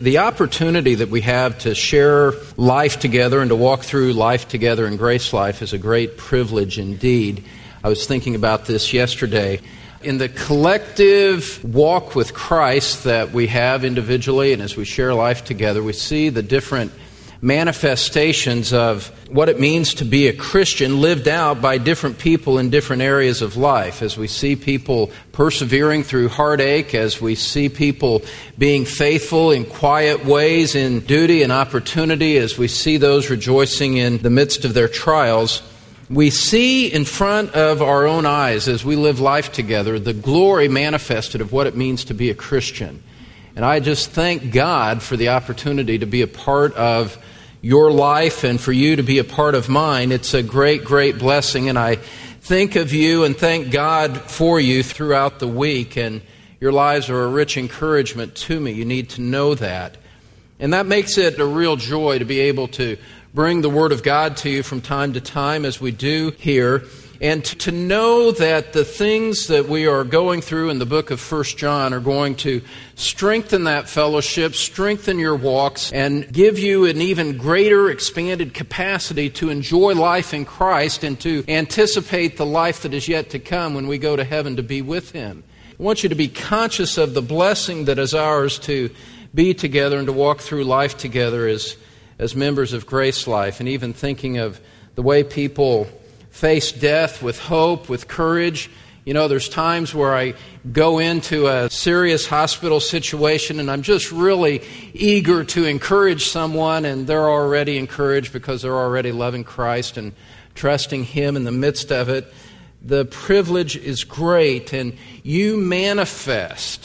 The opportunity that we have to share life together and to walk through life together in Grace Life is a great privilege indeed. I was thinking about this yesterday. In the collective walk with Christ that we have individually and as we share life together, we see the different manifestations of what it means to be a Christian lived out by different people in different areas of life. As we see people persevering through heartache, as we see people being faithful in quiet ways, in duty and opportunity, as we see those rejoicing in the midst of their trials, we see in front of our own eyes as we live life together the glory manifested of what it means to be a Christian. And I just thank God for the opportunity to be a part of your life and for you to be a part of mine. It's a great, great blessing, and I think of you and thank God for you throughout the week, and your lives are a rich encouragement to me. You need to know that. And that makes it a real joy to be able to bring the Word of God to you from time to time as we do here, and to know that the things that we are going through in the book of 1 John are going to strengthen that fellowship, strengthen your walks, and give you an even greater expanded capacity to enjoy life in Christ and to anticipate the life that is yet to come when we go to heaven to be with Him. I want you to be conscious of the blessing that is ours to be together and to walk through life together as members of Grace Life, and even thinking of the way people face death with hope, with courage. You know, there's times where I go into a serious hospital situation and I'm just really eager to encourage someone, and they're already encouraged because they're already loving Christ and trusting Him in the midst of it. The privilege is great, and you manifest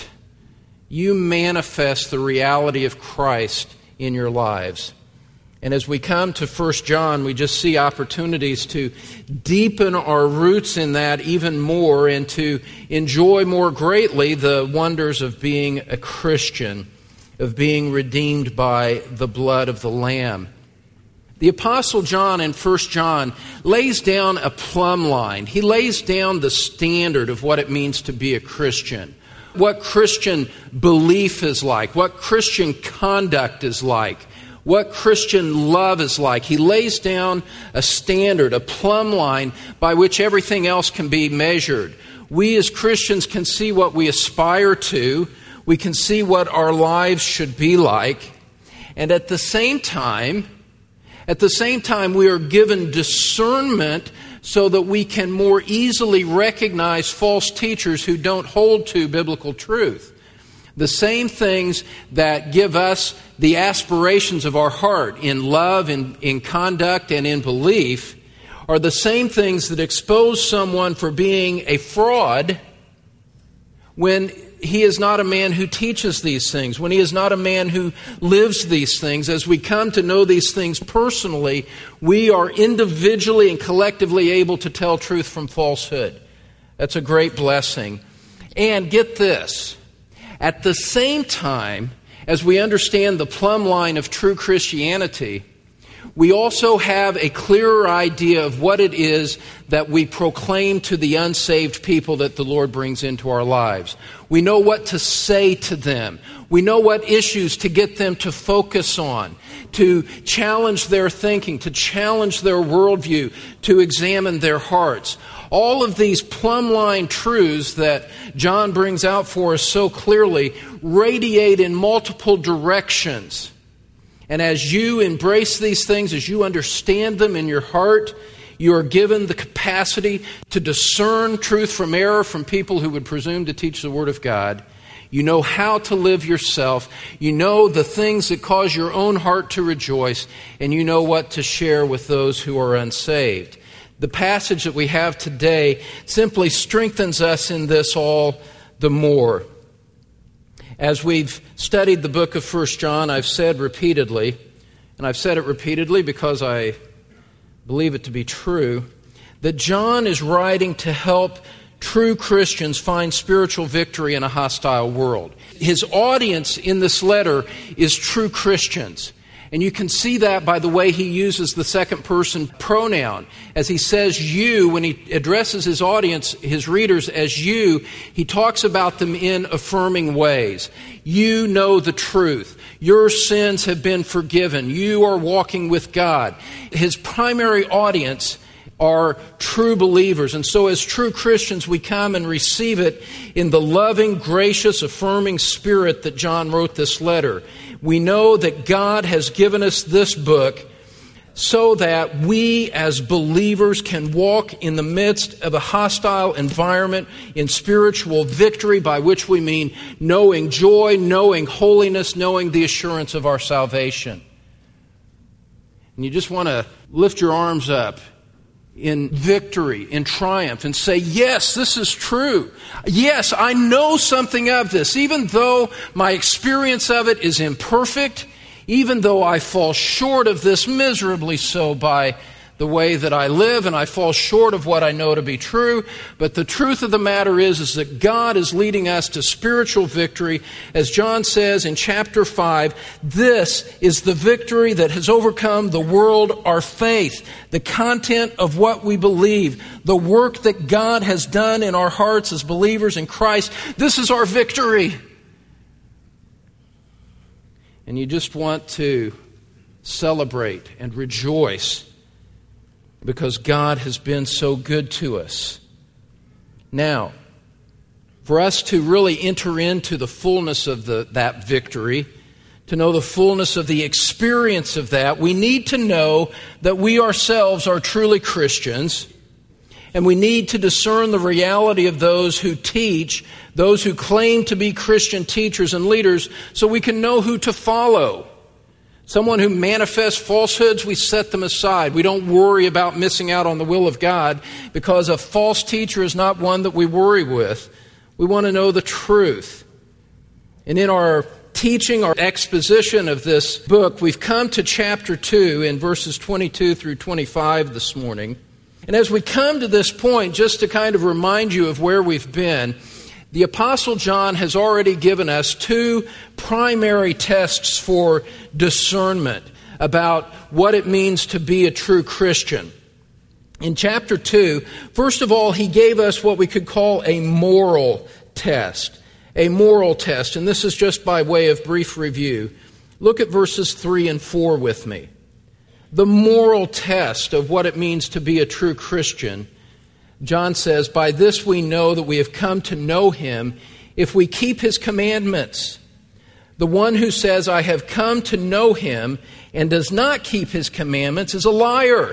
the reality of Christ in your lives. And as we come to 1 John, we just see opportunities to deepen our roots in that even more and to enjoy more greatly the wonders of being a Christian, of being redeemed by the blood of the Lamb. The Apostle John in 1 John lays down a plumb line. He lays down the standard of what it means to be a Christian, what Christian belief is like, what Christian conduct is like, what Christian love is like. He lays down a standard, a plumb line by which everything else can be measured. We as Christians can see what we aspire to. We can see what our lives should be like. And at the same time, we are given discernment so that we can more easily recognize false teachers who don't hold to biblical truth. The same things that give us the aspirations of our heart in love, in conduct, and in belief are the same things that expose someone for being a fraud when he is not a man who teaches these things, when he is not a man who lives these things. As we come to know these things personally, we are individually and collectively able to tell truth from falsehood. That's a great blessing. And get this. At the same time, as we understand the plumb line of true Christianity, we also have a clearer idea of what it is that we proclaim to the unsaved people that the Lord brings into our lives. We know what to say to them. We know what issues to get them to focus on, to challenge their thinking, to challenge their worldview, to examine their hearts. All of these plumb line truths that John brings out for us so clearly radiate in multiple directions. And as you embrace these things, as you understand them in your heart, you are given the capacity to discern truth from error from people who would presume to teach the Word of God. You know how to live yourself. You know the things that cause your own heart to rejoice. And you know what to share with those who are unsaved. The passage that we have today simply strengthens us in this all the more. As we've studied the book of 1 John, I've said repeatedly, and I've said it repeatedly because I believe it to be true, that John is writing to help true Christians find spiritual victory in a hostile world. His audience in this letter is true Christians. And you can see that by the way he uses the second person pronoun. As he says you, when he addresses his audience, his readers as you, he talks about them in affirming ways. You know the truth. Your sins have been forgiven. You are walking with God. His primary audience are true believers. And so as true Christians, we come and receive it in the loving, gracious, affirming spirit that John wrote this letter. We know that God has given us this book so that we as believers can walk in the midst of a hostile environment in spiritual victory, by which we mean knowing joy, knowing holiness, knowing the assurance of our salvation. And you just want to lift your arms up in victory, in triumph, and say, yes, this is true. Yes, I know something of this. Even though my experience of it is imperfect, even though I fall short of this miserably so by the way that I live, and I fall short of what I know to be true, but the truth of the matter is that God is leading us to spiritual victory. As John says in chapter 5, this is the victory that has overcome the world, our faith, the content of what we believe, the work that God has done in our hearts as believers in Christ. This is our victory. And you just want to celebrate and rejoice because God has been so good to us. Now, for us to really enter into the fullness of that victory, to know the fullness of the experience of that, we need to know that we ourselves are truly Christians, and we need to discern the reality of those who teach, those who claim to be Christian teachers and leaders, so we can know who to follow. Someone who manifests falsehoods, we set them aside. We don't worry about missing out on the will of God, because a false teacher is not one that we worry with. We want to know the truth. And in our teaching, our exposition of this book, we've come to chapter 2 in verses 22 through 25 this morning. And as we come to this point, just to kind of remind you of where we've been, the Apostle John has already given us two primary tests for discernment about what it means to be a true Christian. In chapter 2, first of all, he gave us what we could call a moral test. A moral test, and this is just by way of brief review. Look at verses 3 and 4 with me. The moral test of what it means to be a true Christian. John says, by this we know that we have come to know him if we keep his commandments. The one who says, I have come to know him and does not keep his commandments is a liar,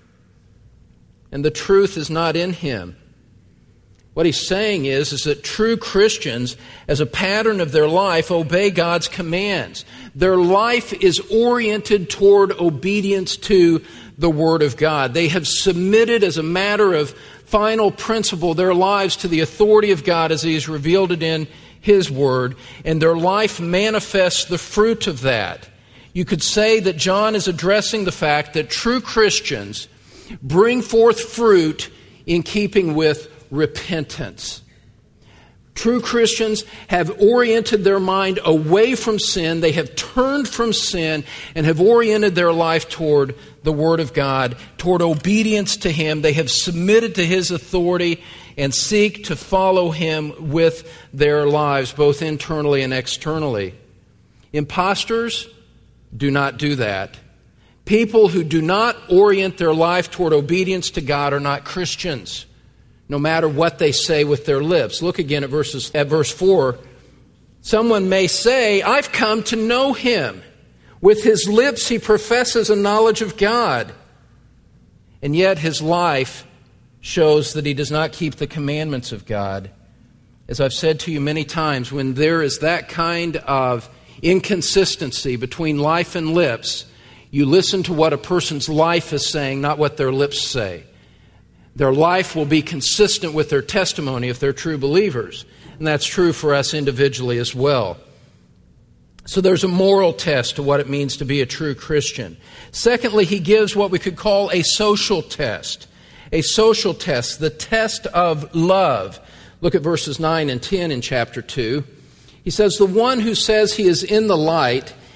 and the truth is not in him. What he's saying is that true Christians, as a pattern of their life, obey God's commands. Their life is oriented toward obedience to the Word of God. They have submitted as a matter of final principle their lives to the authority of God as He has revealed it in His Word, and their life manifests the fruit of that. You could say that John is addressing the fact that true Christians bring forth fruit in keeping with repentance. True Christians have oriented their mind away from sin. They have turned from sin and have oriented their life toward the Word of God, toward obedience to Him. They have submitted to His authority and seek to follow Him with their lives, both internally and externally. Imposters do not do that. People who do not orient their life toward obedience to God are not Christians, no matter what they say with their lips. Look again at verse 4. Someone may say, I've come to know him. With his lips he professes a knowledge of God, and yet his life shows that he does not keep the commandments of God. As I've said to you many times, when there is that kind of inconsistency between life and lips, you listen to what a person's life is saying, not what their lips say. Their life will be consistent with their testimony if they're true believers. And that's true for us individually as well. So there's a moral test to what it means to be a true Christian. Secondly, he gives what we could call a social test. A social test, the test of love. Look at verses 9 and 10 in chapter 2. He says, the one who says he is in the light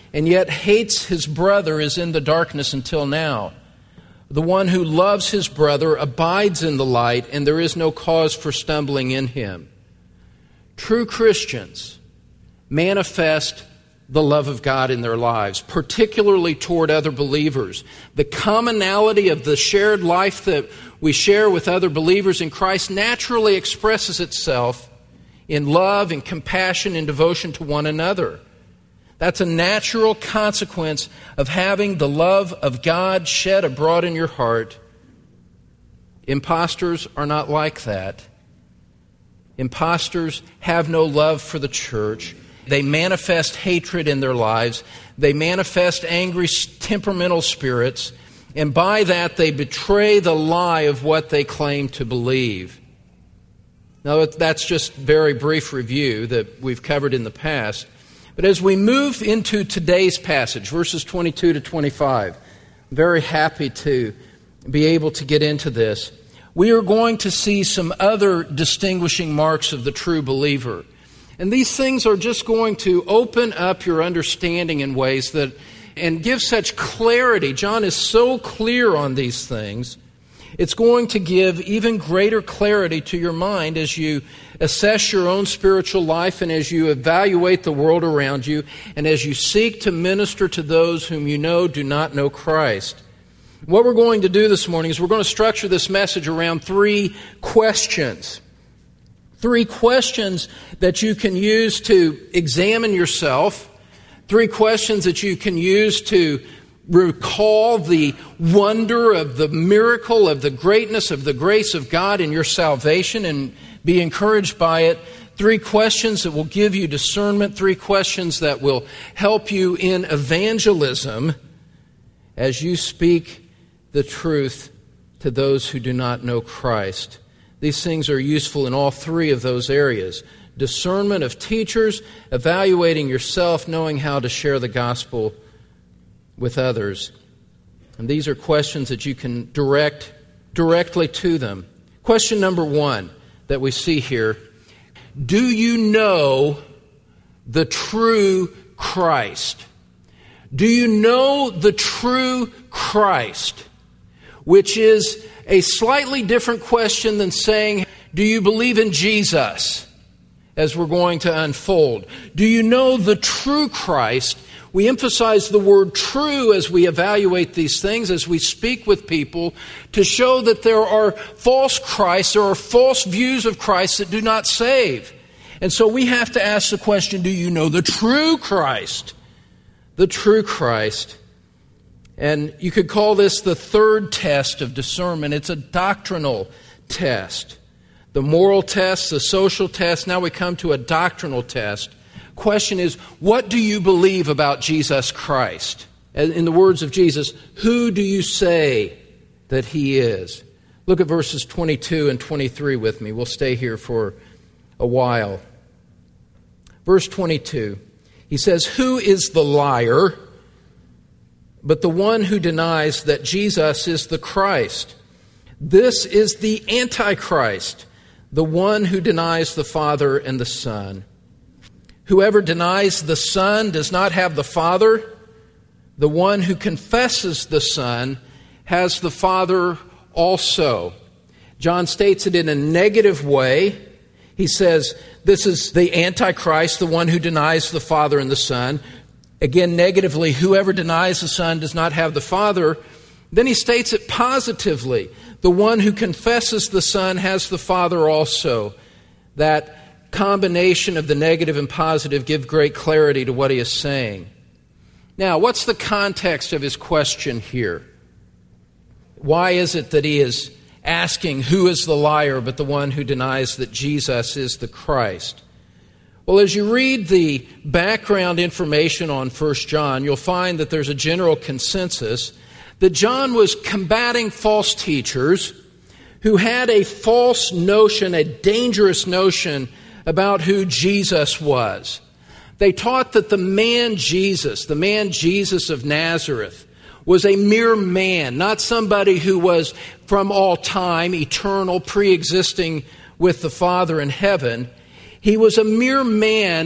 and yet hates his brother is in the darkness until now. The one who loves his brother abides in the light, and there is no cause for stumbling in him. True Christians manifest the love of God in their lives, particularly toward other believers. The commonality of the shared life that we share with other believers in Christ naturally expresses itself in love and compassion and devotion to one another. That's a natural consequence of having the love of God shed abroad in your heart. Imposters are not like that. Imposters have no love for the church. They manifest hatred in their lives. They manifest angry, temperamental spirits. And by that, they betray the lie of what they claim to believe. Now, that's just very brief review that we've covered in the past. But as we move into today's passage, verses 22 to 25, I'm very happy to be able to get into this. We are going to see some other distinguishing marks of the true believer. And these things are just going to open up your understanding in ways that, and give such clarity. John is so clear on these things. It's going to give even greater clarity to your mind as you assess your own spiritual life and as you evaluate the world around you and as you seek to minister to those whom you know do not know Christ. What we're going to do this morning is we're going to structure this message around 3 questions. 3 questions that you can use to examine yourself. 3 questions that you can use to recall the wonder of the miracle of the greatness of the grace of God in your salvation and be encouraged by it. 3 questions that will give you discernment. 3 questions that will help you in evangelism as you speak the truth to those who do not know Christ. These things are useful in all 3 of those areas. Discernment of teachers, evaluating yourself, knowing how to share the gospel with others. And these are questions that you can direct directly to them. Question number 1 that we see here. Do you know the true Christ? Do you know the true Christ? Which is a slightly different question than saying, do you believe in Jesus? As we're going to unfold. Do you know the true Christ? We emphasize the word true as we evaluate these things, as we speak with people, to show that there are false Christs, there are false views of Christ that do not save. And so we have to ask the question, do you know the true Christ? The true Christ. And you could call this the 3rd test of discernment. It's a doctrinal test. The moral test, the social test, now we come to a doctrinal test. Question is, what do you believe about Jesus Christ? In the words of Jesus, who do you say that He is? Look at verses 22 and 23 with me. We'll stay here for a while. Verse 22, he says, who is the liar but the one who denies that Jesus is the Christ? This is the Antichrist, the one who denies the Father and the Son. Whoever denies the Son does not have the Father. The one who confesses the Son has the Father also. John states it in a negative way. He says, this is the Antichrist, the one who denies the Father and the Son. Again, negatively, whoever denies the Son does not have the Father. Then he states it positively. The one who confesses the Son has the Father also. That combination of the negative and positive give great clarity to what he is saying. Now, what's the context of his question here? Why is it that he is asking who is the liar but the one who denies that Jesus is the Christ? Well, as you read the background information on 1 John, you'll find that there's a general consensus that John was combating false teachers who had a false notion, a dangerous notion about who Jesus was. They taught that the man Jesus of Nazareth, was a mere man, not somebody who was from all time, eternal, pre-existing with the Father in heaven. He was a mere man,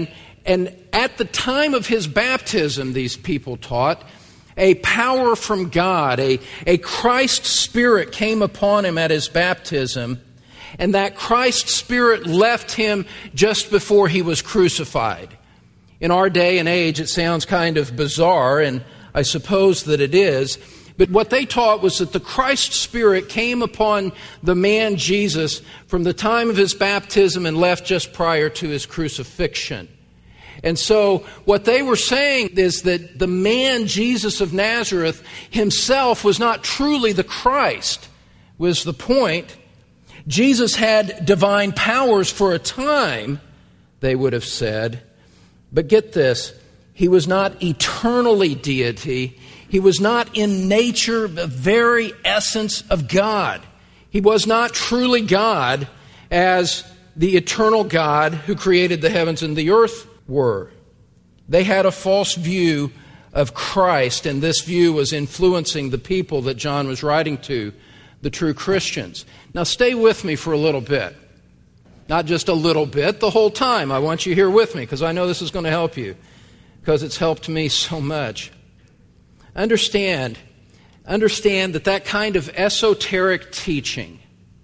And at the time of his baptism, these people taught, a power from God, a Christ Spirit came upon him at his baptism, and that Christ Spirit left him just before he was crucified. In our day and age, it sounds kind of bizarre, and I suppose that it is, but what they taught was that the Christ Spirit came upon the man Jesus from the time of his baptism and left just prior to his crucifixion. And so what they were saying is that the man Jesus of Nazareth himself was not truly the Christ, was the point. Jesus had divine powers for a time, they would have said. But get this, he was not eternally deity. He was not in nature the very essence of God. He was not truly God as the eternal God who created the heavens and the earth were. They had a false view of Christ, and this view was influencing the people that John was writing to, the true Christians. Now stay with me for a little bit. Not just a little bit, the whole time. I want you here with me because I know this is going to help you, because it's helped me so much. Understand that kind of esoteric teaching,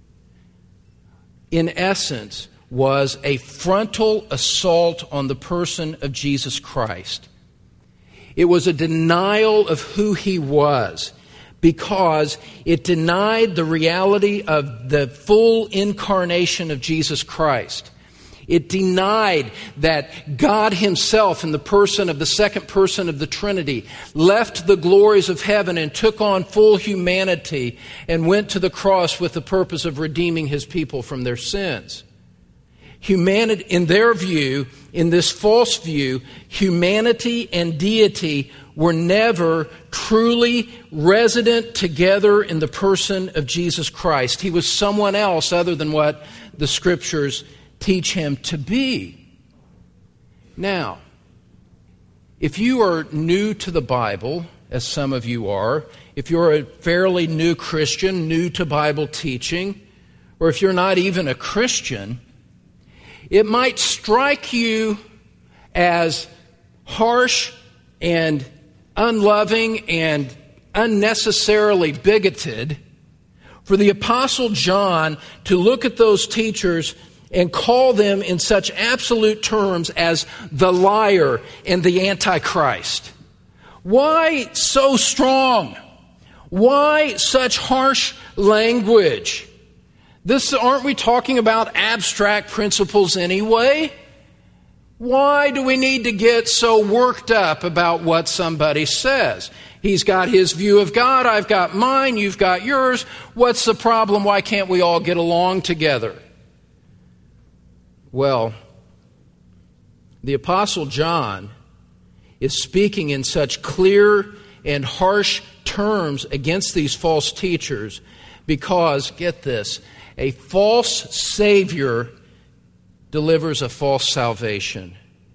in essence, was a frontal assault on the person of Jesus Christ. It was a denial of who he was, because it denied the reality of the full incarnation of Jesus Christ. It denied that God himself, in the person of the second person of the Trinity, left the glories of heaven and took on full humanity and went to the cross with the purpose of redeeming his people from their sins. Humanity, in their view, in this false view, humanity and deity were never truly resident together in the person of Jesus Christ. He was someone else other than what the Scriptures teach him to be. Now, if you are new to the Bible, as some of you are, if you're a fairly new Christian, new to Bible teaching, or if you're not even a Christian, it might strike you as harsh and unloving and unnecessarily bigoted for the Apostle John to look at those teachers and call them in such absolute terms as the liar and the Antichrist. Why so strong? Why such harsh language? Aren't we talking about abstract principles anyway? Why do we need to get so worked up about what somebody says? He's got his view of God, I've got mine, you've got yours. What's the problem? Why can't we all get along together? Well, the Apostle John is speaking in such clear and harsh terms against these false teachers because, get this, a false Savior delivers a false salvation.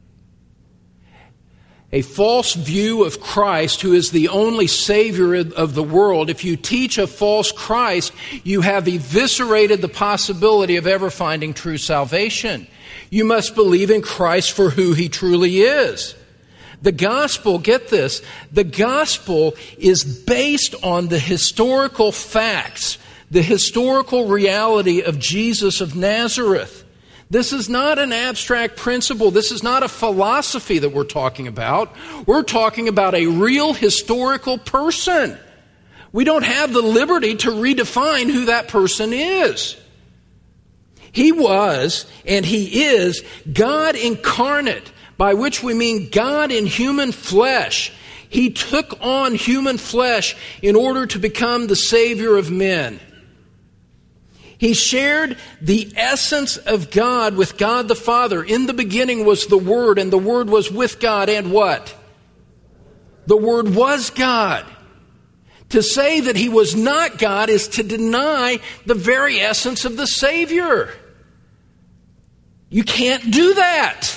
A false view of Christ, who is the only Savior of the world, if you teach a false Christ, you have eviscerated the possibility of ever finding true salvation. You must believe in Christ for who He truly is. The gospel, get this, the gospel is based on the historical facts, the historical reality of Jesus of Nazareth. This is not an abstract principle. This is not a philosophy that we're talking about. We're talking about a real historical person. We don't have the liberty to redefine who that person is. He was, and He is, God incarnate, by which we mean God in human flesh. He took on human flesh in order to become the Savior of men. He shared the essence of God with God the Father. In the beginning was the Word, and the Word was with God, and what? The Word was God. To say that He was not God is to deny the very essence of the Savior. You can't do that.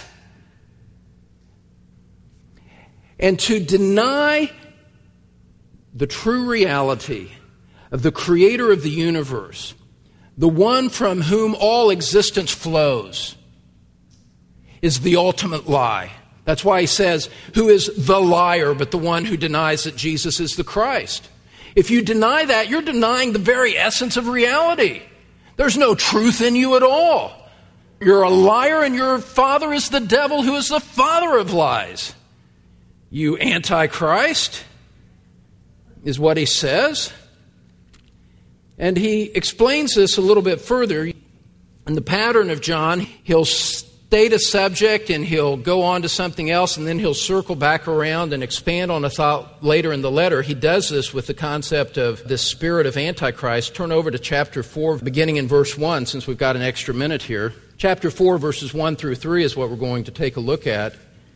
And to deny the true reality of the Creator of the universe, the one from whom all existence flows, is the ultimate lie. That's why he says, who is the liar but the one who denies that Jesus is the Christ? If you deny that, you're denying the very essence of reality. There's no truth in you at all. You're a liar, and your father is the devil, who is the father of lies. You Antichrist, is what he says. And he explains this a little bit further. In the pattern of John, he'll state a subject and he'll go on to something else, and then he'll circle back around and expand on a thought later in the letter. He does this with the concept of the spirit of Antichrist. Turn over to chapter 4, beginning in verse 1, since we've got an extra minute here. Chapter 4, verses 1 through 3 is what we're going to take a look at.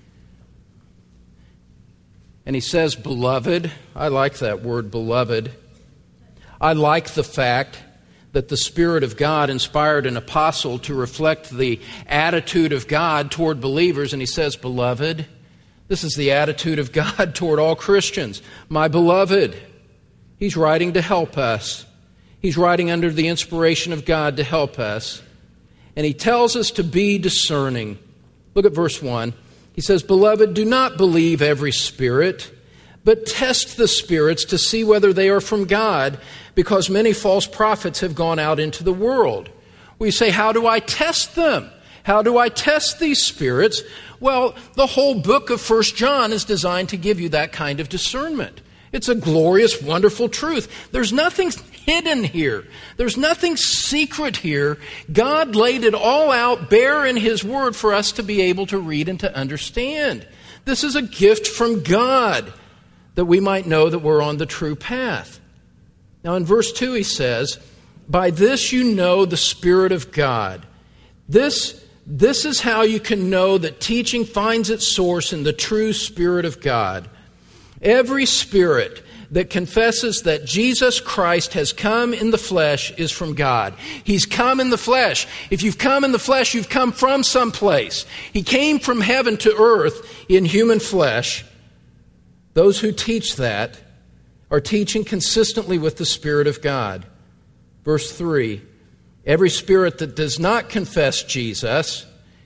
And he says, beloved. I like that word, beloved. I like the fact that the Spirit of God inspired an apostle to reflect the attitude of God toward believers. And he says, beloved. This is the attitude of God toward all Christians. My beloved. He's writing to help us. He's writing under the inspiration of God to help us. And he tells us to be discerning. Look at verse 1. He says, beloved, do not believe every spirit, but test the spirits to see whether they are from God, because many false prophets have gone out into the world. We say, how do I test them? How do I test these spirits? Well, the whole book of 1 John is designed to give you that kind of discernment. It's a glorious, wonderful truth. There's nothing hidden here. There's nothing secret here. God laid it all out bare in His Word for us to be able to read and to understand. This is a gift from God, that we might know that we're on the true path. Now in verse 2 he says, by this you know the Spirit of God. This is how you can know that teaching finds its source in the true Spirit of God. Every spirit that confesses that Jesus Christ has come in the flesh is from God. He's come in the flesh. If you've come in the flesh, you've come from someplace. He came from heaven to earth in human flesh. Those who teach that are teaching consistently with the Spirit of God. Verse 3, every spirit that does not confess Jesus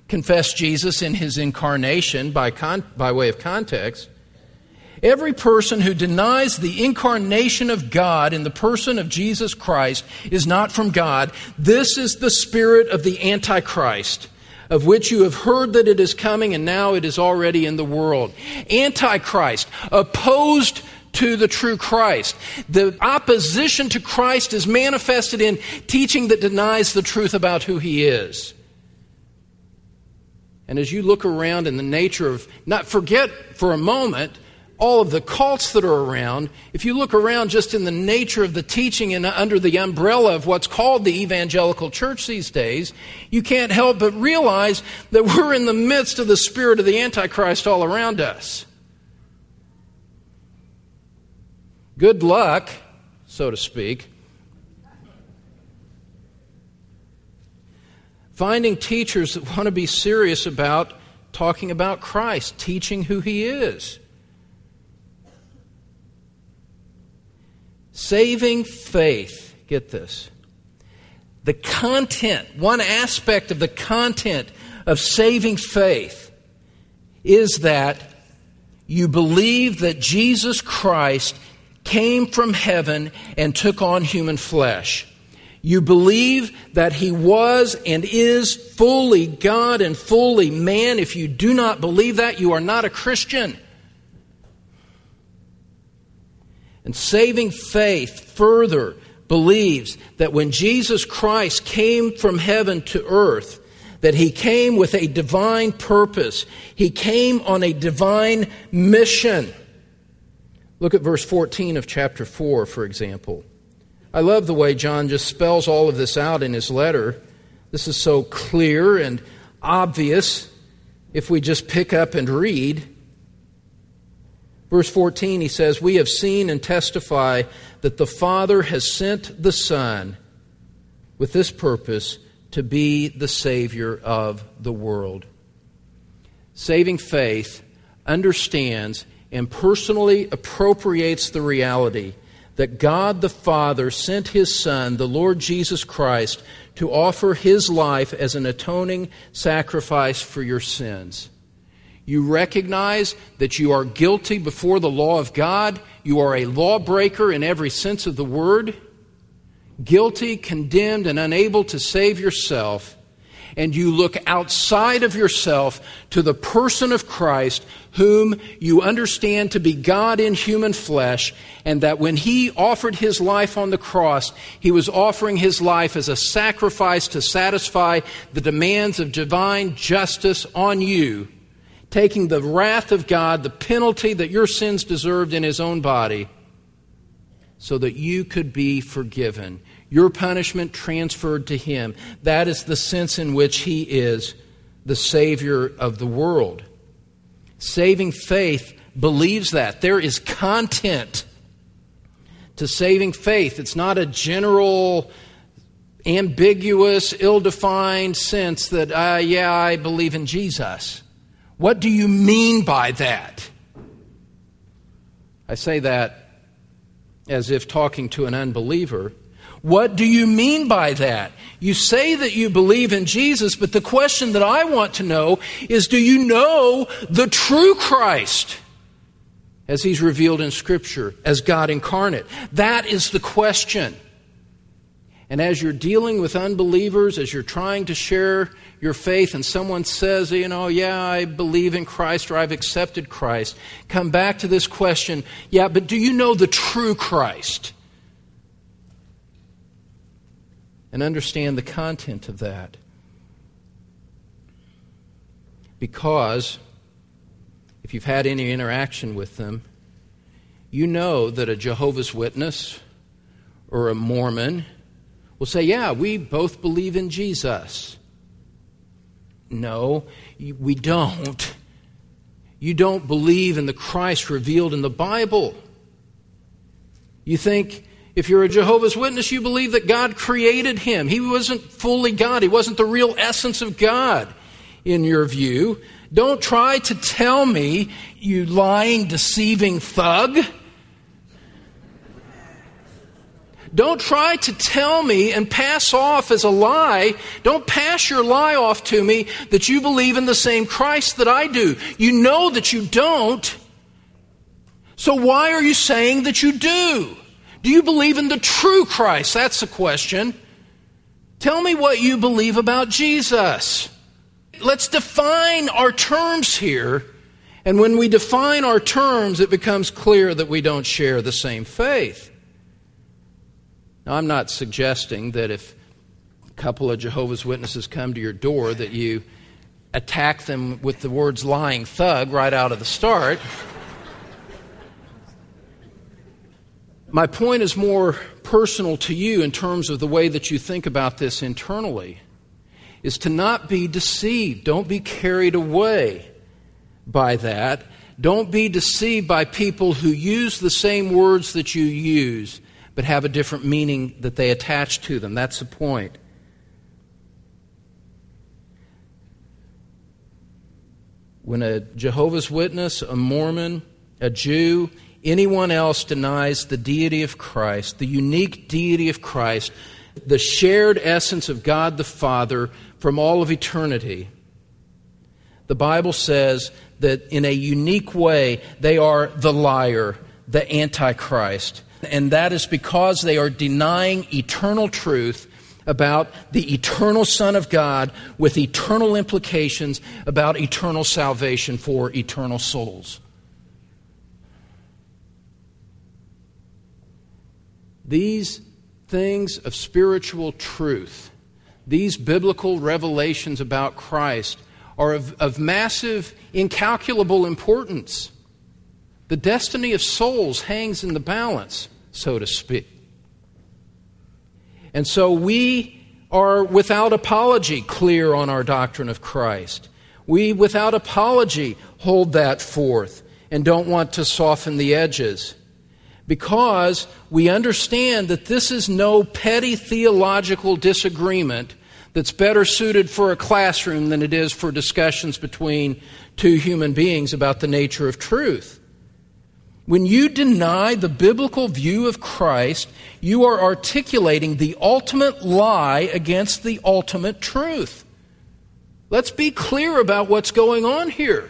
in His incarnation by way of context. Every person who denies the incarnation of God in the person of Jesus Christ is not from God. This is the spirit of the Antichrist, of which you have heard that it is coming, and now it is already in the world. Antichrist, opposed to the true Christ. The opposition to Christ is manifested in teaching that denies the truth about who He is. And as you look around in the nature of, not forget for a moment all of the cults that are around. If you look around just in the nature of the teaching and under the umbrella of what's called the evangelical church these days, you can't help but realize that we're in the midst of the spirit of the Antichrist all around us. Good luck, so to speak, finding teachers that want to be serious about talking about Christ, teaching who He is. Saving faith, get this. The content, one aspect of the content of saving faith is that you believe that Jesus Christ came from heaven and took on human flesh. You believe that He was and is fully God and fully man. If you do not believe that, you are not a Christian. And saving faith further believes that when Jesus Christ came from heaven to earth, that He came with a divine purpose. He came on a divine mission. Look at verse 14 of chapter 4, for example. I love the way John just spells all of this out in his letter. This is so clear and obvious if we just pick up and read. Verse 14, he says, we have seen and testify that the Father has sent the Son with this purpose, to be the Savior of the world. Saving faith understands and personally appropriates the reality that God the Father sent His Son, the Lord Jesus Christ, to offer His life as an atoning sacrifice for your sins. You recognize that you are guilty before the law of God. You are a lawbreaker in every sense of the word. Guilty, condemned, and unable to save yourself. And you look outside of yourself to the person of Christ, whom you understand to be God in human flesh, and that when He offered His life on the cross, He was offering His life as a sacrifice to satisfy the demands of divine justice on you, taking the wrath of God, the penalty that your sins deserved in His own body, so that you could be forgiven. Your punishment transferred to Him. That is the sense in which He is the Savior of the world. Saving faith believes that. There is content to saving faith. It's not a general, ambiguous, ill-defined sense that, I believe in Jesus. What do you mean by that? I say that as if talking to an unbeliever. What do you mean by that? You say that you believe in Jesus, but the question that I want to know is, do you know the true Christ as He's revealed in Scripture, as God incarnate? That is the question. And as you're dealing with unbelievers, as you're trying to share your faith, and someone says, I believe in Christ, or I've accepted Christ, come back to this question, but do you know the true Christ? And understand the content of that. Because if you've had any interaction with them, you know that a Jehovah's Witness or a Mormon will say, we both believe in Jesus. No, we don't. You don't believe in the Christ revealed in the Bible. You think, if you're a Jehovah's Witness, you believe that God created him. He wasn't fully God. He wasn't the real essence of God in your view. Don't try to tell me, you lying, deceiving thug. Don't try to tell me and pass off as a lie. Don't pass your lie off to me that you believe in the same Christ that I do. You know that you don't. So why are you saying that you do? Do you believe in the true Christ? That's the question. Tell me what you believe about Jesus. Let's define our terms here. And when we define our terms, it becomes clear that we don't share the same faith. Now, I'm not suggesting that if a couple of Jehovah's Witnesses come to your door that you attack them with the words lying thug right out of the start. My point is more personal to you in terms of the way that you think about this internally, is to not be deceived. Don't be carried away by that. Don't be deceived by people who use the same words that you use, but have a different meaning that they attach to them. That's the point. When a Jehovah's Witness, a Mormon, a Jew, anyone else denies the deity of Christ, the unique deity of Christ, the shared essence of God the Father from all of eternity, the Bible says that in a unique way they are the liar, the Antichrist. And that is because they are denying eternal truth about the eternal Son of God with eternal implications about eternal salvation for eternal souls. These things of spiritual truth, these biblical revelations about Christ, are of massive, incalculable importance. The destiny of souls hangs in the balance, so to speak. And so we are without apology clear on our doctrine of Christ. We, without apology, hold that forth and don't want to soften the edges, because we understand that this is no petty theological disagreement that's better suited for a classroom than it is for discussions between two human beings about the nature of truth. When you deny the biblical view of Christ, you are articulating the ultimate lie against the ultimate truth. Let's be clear about what's going on here.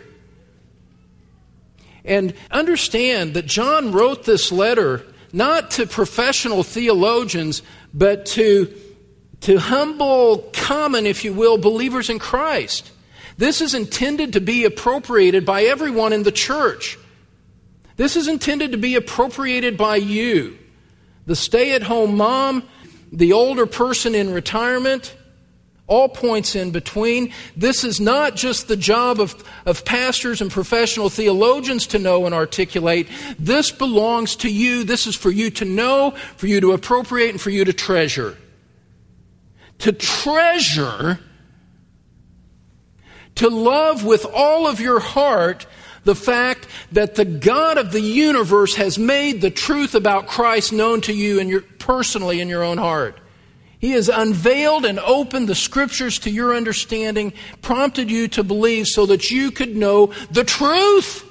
And understand that John wrote this letter not to professional theologians, but to humble, common, if you will, believers in Christ. This is intended to be appropriated by everyone in the church. This is intended to be appropriated by you, the stay-at-home mom, the older person in retirement, all points in between. This is not just the job of pastors and professional theologians to know and articulate. This belongs to you. This is for you to know, for you to appropriate, and for you to treasure. To treasure, to love with all of your heart the fact that the God of the universe has made the truth about Christ known to you personally in your own heart. He has unveiled and opened the Scriptures to your understanding, prompted you to believe so that you could know the truth.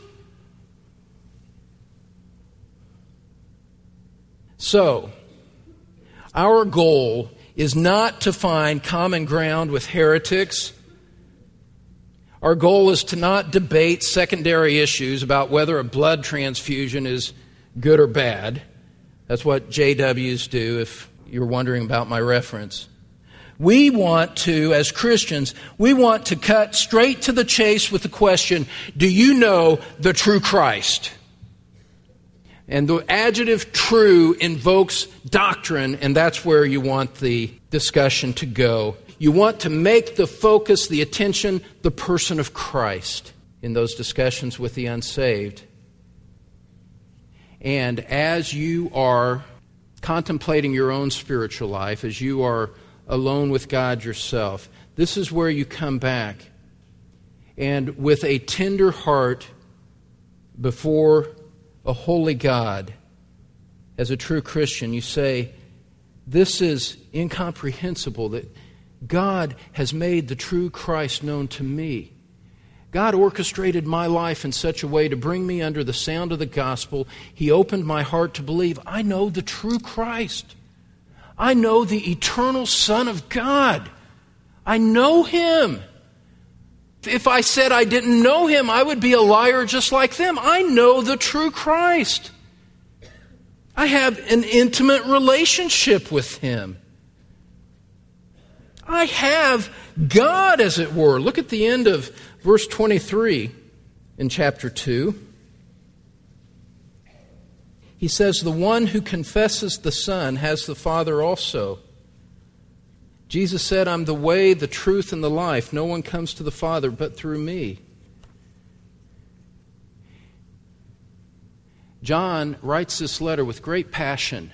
So, our goal is not to find common ground with heretics. Our goal is to not debate secondary issues about whether a blood transfusion is good or bad. That's what JWs do, if you're wondering about my reference. We want to, as Christians, we want to cut straight to the chase with the question, do you know the true Christ? And the adjective true invokes doctrine, and that's where you want the discussion to go. You want to make the focus, the attention, the person of Christ in those discussions with the unsaved. And as you are contemplating your own spiritual life, as you are alone with God yourself, this is where you come back and with a tender heart before a holy God, as a true Christian, you say, this is incomprehensible that God has made the true Christ known to me. God orchestrated my life in such a way to bring me under the sound of the gospel. He opened my heart to believe I know the true Christ. I know the eternal Son of God. I know Him. If I said I didn't know Him, I would be a liar just like them. I know the true Christ. I have an intimate relationship with Him. I have God, as it were. Look at the end of verse 23 in chapter 2. He says, the one who confesses the Son has the Father also. Jesus said, I'm the way, the truth, and the life. No one comes to the Father but through me. John writes this letter with great passion.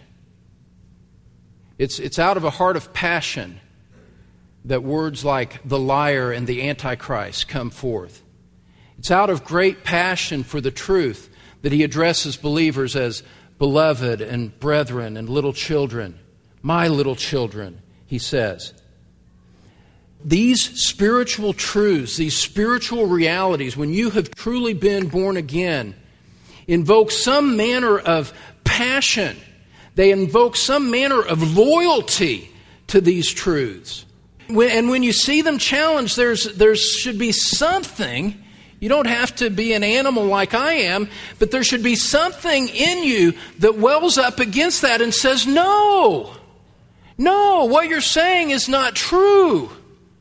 It's out of a heart of passion that words like the liar and the Antichrist come forth. It's out of great passion for the truth that he addresses believers as beloved and brethren and little children. My little children, he says. These spiritual truths, these spiritual realities, when you have truly been born again, invoke some manner of passion. They invoke some manner of loyalty to these truths. And when you see them challenged, there should be something. You don't have to be an animal like I am, but there should be something in you that wells up against that and says, no, what you're saying is not true.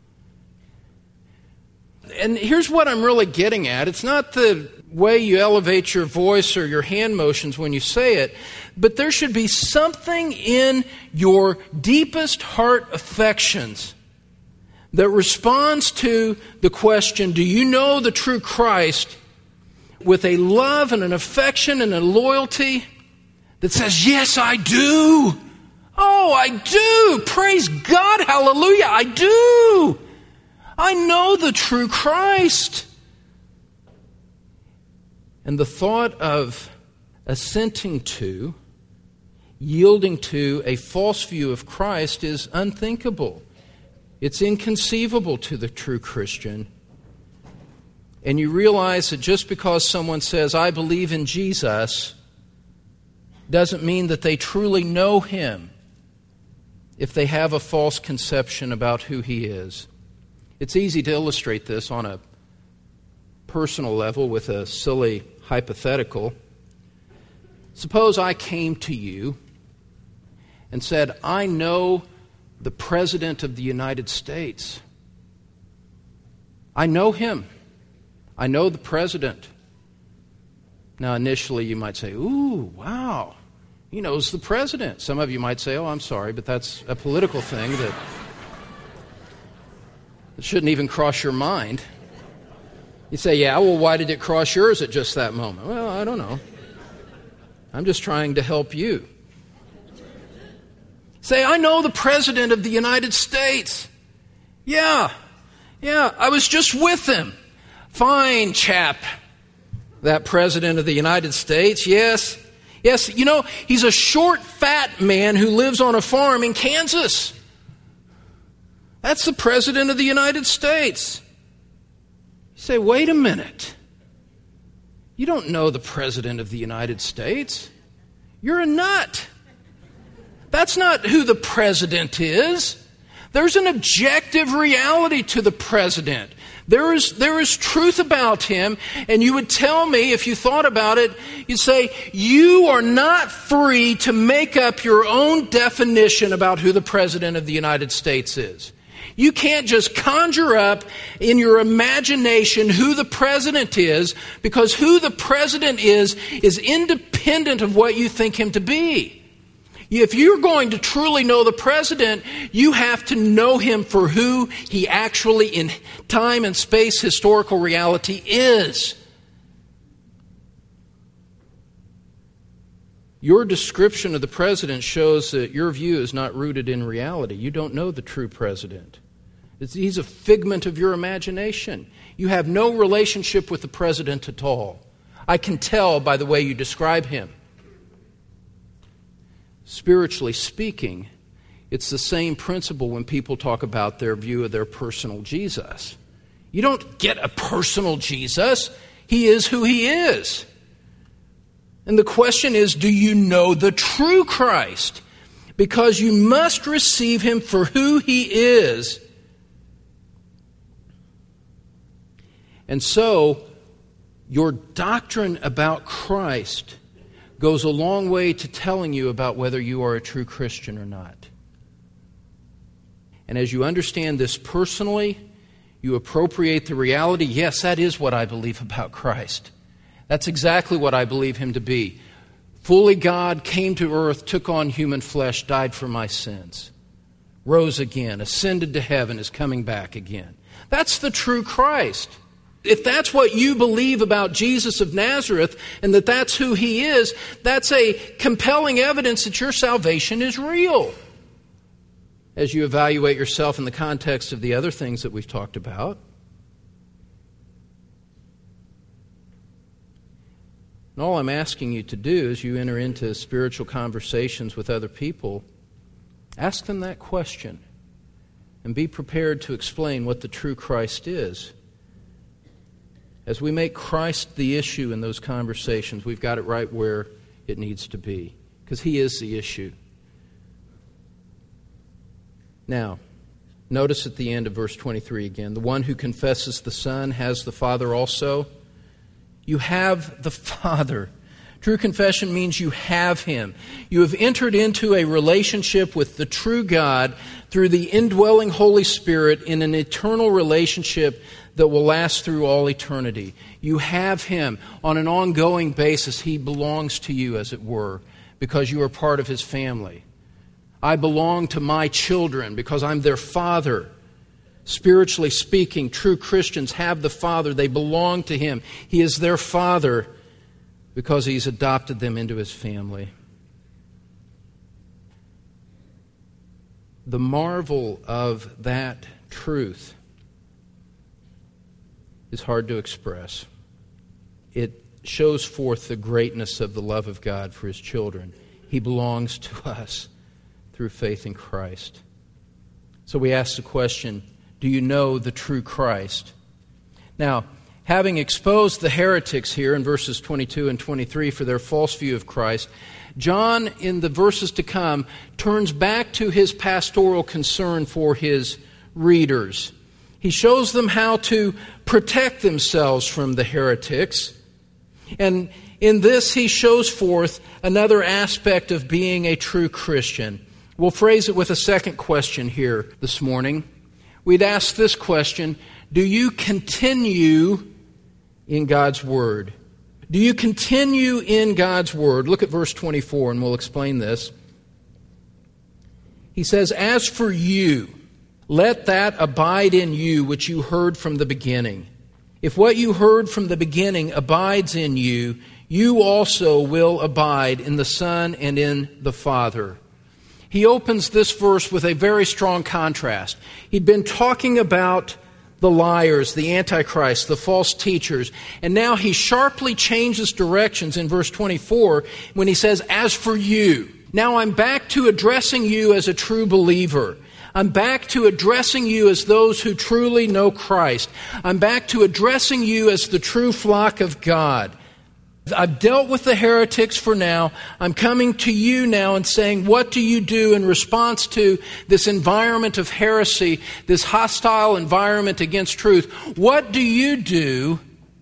And here's what I'm really getting at. It's not the way you elevate your voice or your hand motions when you say it, but there should be something in your deepest heart affections that responds to the question, do you know the true Christ, with a love and an affection and a loyalty that says, yes, I do. Oh, I do. Praise God. Hallelujah. I do. I know the true Christ. And the thought of assenting to, yielding to a false view of Christ is unthinkable. It's inconceivable to the true Christian. And you realize that just because someone says, I believe in Jesus, doesn't mean that they truly know Him if they have a false conception about who He is. It's easy to illustrate this on a personal level with a silly hypothetical. Suppose I came to you and said, I know the President of the United States. I know him. I know the President. Now, initially you might say, ooh, wow, he knows the President. Some of you might say, oh, I'm sorry, but that's a political thing that shouldn't even cross your mind. You say, yeah, well, why did it cross yours at just that moment? Well, I don't know. I'm just trying to help you. Say, I know the President of the United States. Yeah, I was just with him. Fine chap, that President of the United States, yes. You know, he's a short, fat man who lives on a farm in Kansas. That's the President of the United States. You say, wait a minute. You don't know the President of the United States. You're a nut. That's not who the President is. There's an objective reality to the President. There is truth about him, and you would tell me, if you thought about it, you'd say, you are not free to make up your own definition about who the President of the United States is. You can't just conjure up in your imagination who the President is, because who the President is independent of what you think him to be. If you're going to truly know the President, you have to know him for who he actually, in time and space, historical reality is. Your description of the President shows that your view is not rooted in reality. You don't know the true President. He's a figment of your imagination. You have no relationship with the President at all. I can tell by the way you describe him. Spiritually speaking, it's the same principle when people talk about their view of their personal Jesus. You don't get a personal Jesus. He is who he is. And the question is, do you know the true Christ? Because you must receive him for who he is. And so, your doctrine about Christ goes a long way to telling you about whether you are a true Christian or not. And as you understand this personally, you appropriate the reality, yes, that is what I believe about Christ. That's exactly what I believe him to be. Fully God, came to earth, took on human flesh, died for my sins, rose again, ascended to heaven, is coming back again. That's the true Christ. If that's what you believe about Jesus of Nazareth, and that's who he is, that's a compelling evidence that your salvation is real. As you evaluate yourself in the context of the other things that we've talked about. And all I'm asking you to do as you enter into spiritual conversations with other people, ask them that question and be prepared to explain what the true Christ is. As we make Christ the issue in those conversations, we've got it right where it needs to be, because he is the issue. Now, notice at the end of verse 23 again, the one who confesses the Son has the Father also. You have the Father. True confession means you have him. You have entered into a relationship with the true God through the indwelling Holy Spirit in an eternal relationship that will last through all eternity. You have him on an ongoing basis. He belongs to you, as it were, because you are part of his family. I belong to my children because I'm their father. Spiritually speaking, true Christians have the Father. They belong to him. He is their Father because he's adopted them into his family. The marvel of that truth is hard to express. It shows forth the greatness of the love of God for his children. He belongs to us through faith in Christ. So we ask the question, do you know the true Christ? Now, having exposed the heretics here in verses 22 and 23 for their false view of Christ, John, in the verses to come, turns back to his pastoral concern for his readers. He shows them how to protect themselves from the heretics. And in this, he shows forth another aspect of being a true Christian. We'll phrase it with a second question here this morning. We'd ask this question: do you continue in God's Word? Do you continue in God's Word? Look at verse 24 and we'll explain this. He says, "As for you, let that abide in you which you heard from the beginning. If what you heard from the beginning abides in you, you also will abide in the Son and in the Father." He opens this verse with a very strong contrast. He'd been talking about the liars, the Antichrist, the false teachers, and now he sharply changes directions in verse 24 when he says, "As for you." Now I'm back to addressing you as a true believer. I'm back to addressing you as those who truly know Christ. I'm back to addressing you as the true flock of God. I've dealt with the heretics for now. I'm coming to you now and saying, what do you do in response to this environment of heresy, this hostile environment against truth? What do you do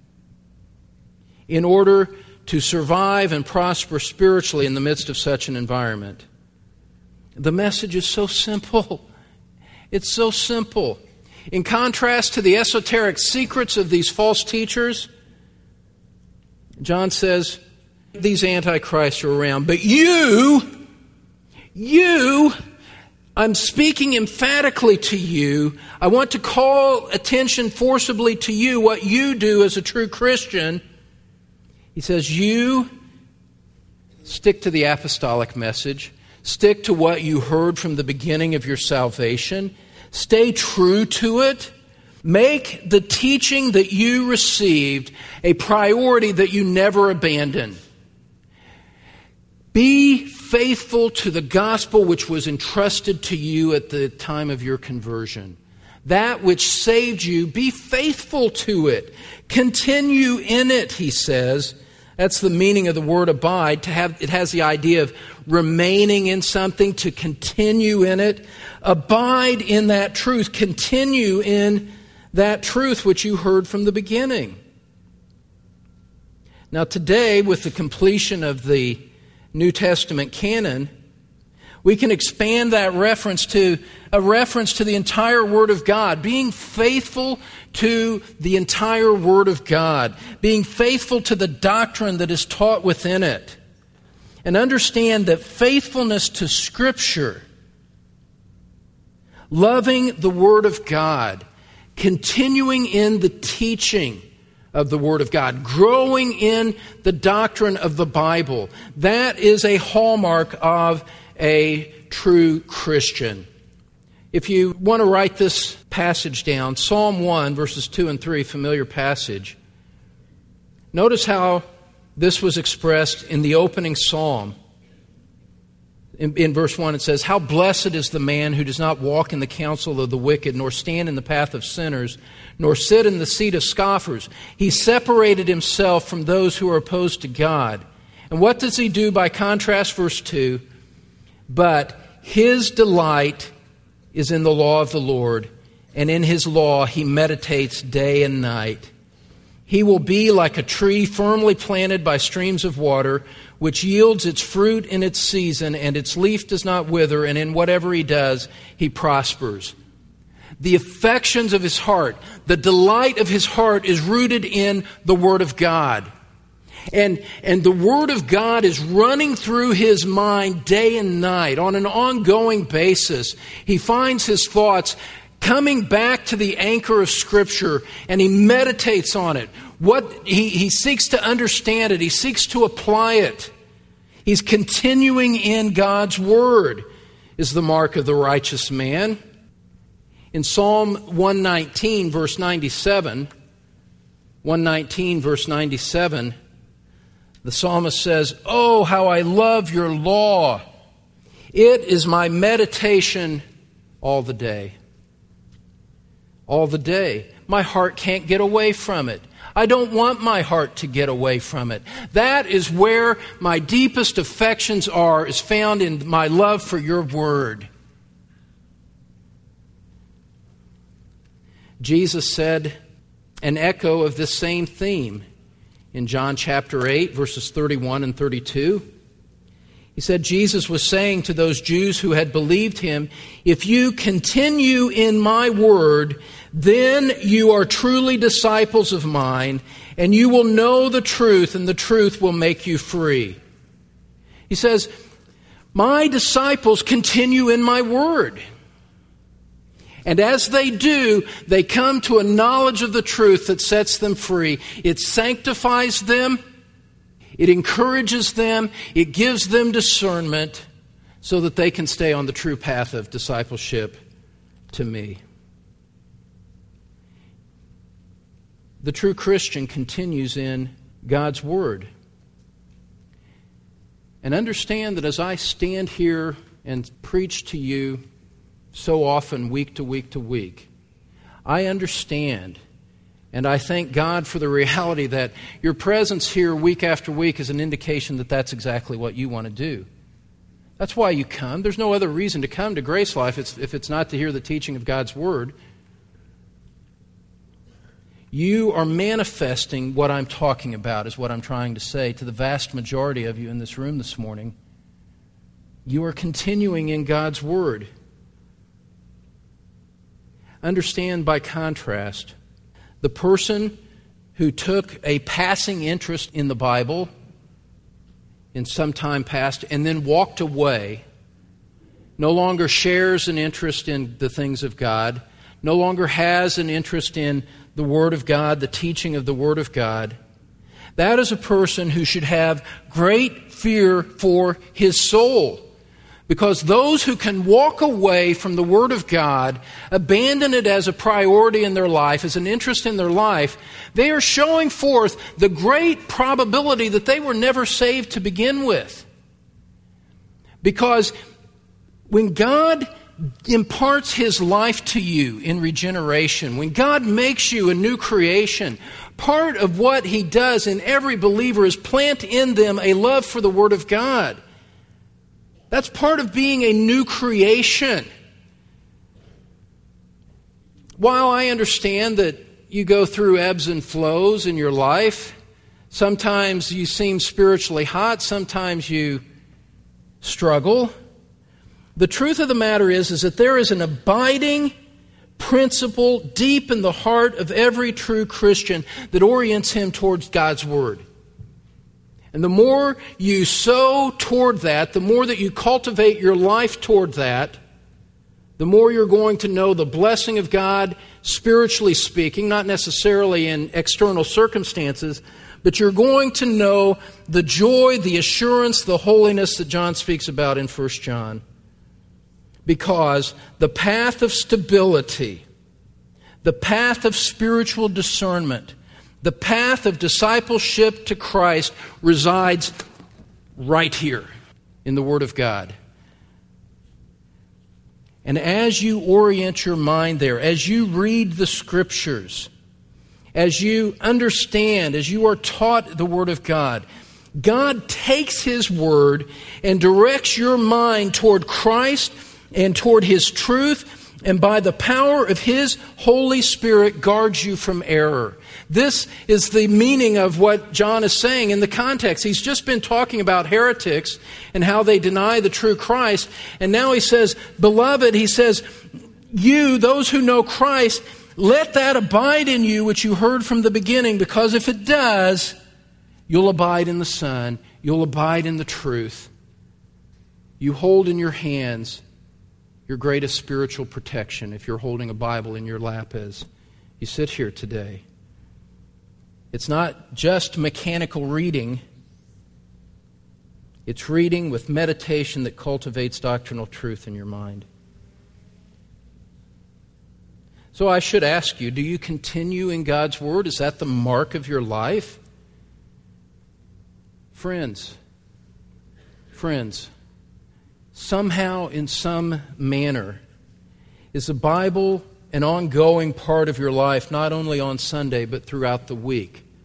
in order to survive and prosper spiritually in the midst of such an environment? The message is so simple. It's so simple. In contrast to the esoteric secrets of these false teachers, John says, these antichrists are around, but you, I'm speaking emphatically to you. I want to call attention forcibly to you, what you do as a true Christian. He says, you stick to the apostolic message. Stick to what you heard from the beginning of your salvation. Stay true to it. Make the teaching that you received a priority that you never abandon. Be faithful to the gospel which was entrusted to you at the time of your conversion. That which saved you, be faithful to it. Continue in it, he says. That's the meaning of the word abide. It has the idea of remaining in something, to continue in it. Abide in that truth. Continue in that truth which you heard from the beginning. Now today, with the completion of the New Testament canon, we can expand that reference to a reference to the entire Word of God, being faithful to the entire Word of God, being faithful to the doctrine that is taught within it. And understand that faithfulness to Scripture, loving the Word of God, continuing in the teaching of the Word of God, growing in the doctrine of the Bible, that is a hallmark of a true Christian. If you want to write this passage down, Psalm 1, verses 2 and 3, familiar passage. Notice how this was expressed in the opening psalm. In verse 1 it says, "How blessed is the man who does not walk in the counsel of the wicked, nor stand in the path of sinners, nor sit in the seat of scoffers. He separated himself from those who are opposed to God." And what does he do by contrast? Verse 2, "But his delight is in the law of the Lord, and in his law he meditates day and night. He will be like a tree firmly planted by streams of water, which yields its fruit in its season, and its leaf does not wither, and in whatever he does, he prospers." The affections of his heart, the delight of his heart is rooted in the Word of God. And the Word of God is running through his mind day and night on an ongoing basis. He finds his thoughts coming back to the anchor of Scripture, and he meditates on it. He seeks to understand it. He seeks to apply it. He's continuing in God's Word is the mark of the righteous man. In Psalm 119, verse 97, the psalmist says, "Oh, how I love your law. It is my meditation all the day." All the day. My heart can't get away from it. I don't want my heart to get away from it. That is where my deepest affections are, is found in my love for your word. Jesus said an echo of this same theme in John chapter 8, verses 31 and 32. He said Jesus was saying to those Jews who had believed him, if you continue in my word, then you are truly disciples of mine, and you will know the truth, and the truth will make you free. He says, my disciples continue in my word. And as they do, they come to a knowledge of the truth that sets them free. It sanctifies them. It encourages them. It gives them discernment so that they can stay on the true path of discipleship to me. The true Christian continues in God's Word. And understand that as I stand here and preach to you so often, week to week to week, I understand and I thank God for the reality that your presence here week after week is an indication that that's exactly what you want to do. That's why you come. There's no other reason to come to Grace Life if it's not to hear the teaching of God's Word. You are manifesting what I'm talking about, is what I'm trying to say to the vast majority of you in this room this morning. You are continuing in God's Word. Understand, by contrast, the person who took a passing interest in the Bible in some time past and then walked away, no longer shares an interest in the things of God, no longer has an interest in the Word of God, the teaching of the Word of God, that is a person who should have great fear for his soul. Because those who can walk away from the Word of God, abandon it as a priority in their life, as an interest in their life, they are showing forth the great probability that they were never saved to begin with. Because when God imparts His life to you in regeneration, when God makes you a new creation, part of what He does in every believer is plant in them a love for the Word of God. That's part of being a new creation. While I understand that you go through ebbs and flows in your life, sometimes you seem spiritually hot, sometimes you struggle, the truth of the matter is that there is an abiding principle deep in the heart of every true Christian that orients him towards God's Word. And the more you sow toward that, the more that you cultivate your life toward that, the more you're going to know the blessing of God, spiritually speaking, not necessarily in external circumstances, but you're going to know the joy, the assurance, the holiness that John speaks about in 1 John. Because the path of stability, the path of spiritual discernment, the path of discipleship to Christ resides right here in the Word of God. And as you orient your mind there, as you read the Scriptures, as you understand, as you are taught the Word of God, God takes His Word and directs your mind toward Christ and toward His truth, and by the power of His Holy Spirit guards you from error. This is the meaning of what John is saying in the context. He's just been talking about heretics and how they deny the true Christ. And now he says, beloved, he says, you, those who know Christ, let that abide in you which you heard from the beginning, because if it does, you'll abide in the Son. You'll abide in the truth. You hold in your hands your greatest spiritual protection if you're holding a Bible in your lap as you sit here today. It's not just mechanical reading. It's reading with meditation that cultivates doctrinal truth in your mind. So I should ask you, do you continue in God's Word? Is that the mark of your life? Friends, somehow, in some manner, is the Bible an ongoing part of your life, not only on Sunday, but throughout the week?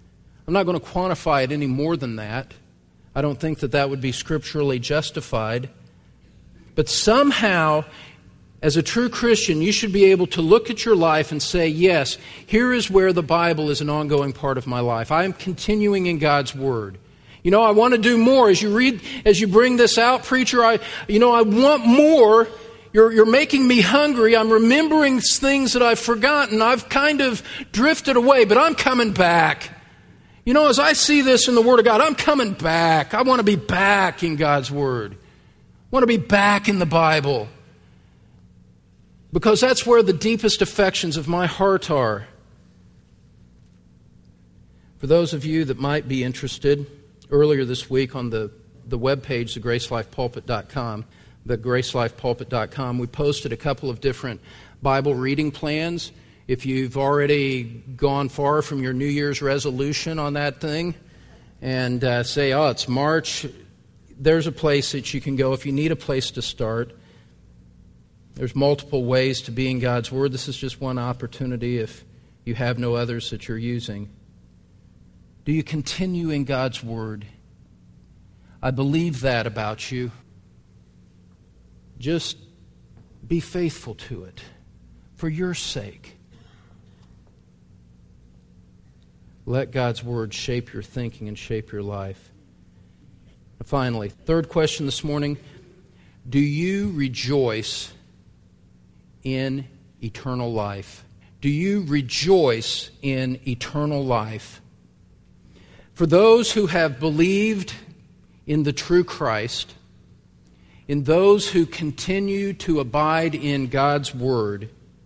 I'm not going to quantify it any more than that. I don't think that would be scripturally justified. But somehow, as a true Christian, you should be able to look at your life and say, yes, here is where the Bible is an ongoing part of my life. I am continuing in God's Word. I want to do more. As you bring this out, preacher, I want more. You're making me hungry. I'm remembering things that I've forgotten. I've kind of drifted away, but I'm coming back. As I see this in the Word of God, I'm coming back. I want to be back in God's Word. I want to be back in the Bible. Because that's where the deepest affections of my heart are. For those of you that might be interested, earlier this week on the webpage, thegracelifepulpit.com, we posted a couple of different Bible reading plans. If you've already gone far from your New Year's resolution on that thing and say, it's March, there's a place that you can go if you need a place to start. There's multiple ways to be in God's Word. This is just one opportunity if you have no others that you're using. Do you continue in God's Word? I believe that about you. Just be faithful to it for your sake. Let God's Word shape your thinking and shape your life. And finally, third question this morning, do you rejoice in eternal life? Do you rejoice in eternal life? For those who have believed in the true Christ, in those who continue to abide in God's Word,